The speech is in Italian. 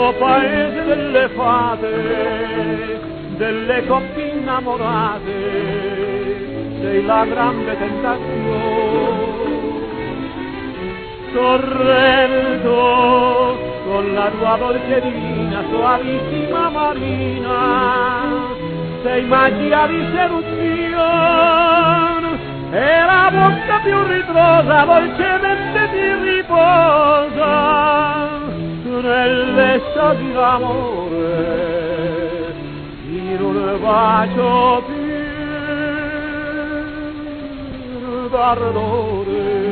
paese delle fate, delle coppie innamorate, sei la grande tentazione. Sorrento con la tua voce divina, soavissima marina, sei magia di seduzione, e la bocca più ritrosa dolcemente ti riposa nell'estasi d'amore, in un bacio pieno d'ardore.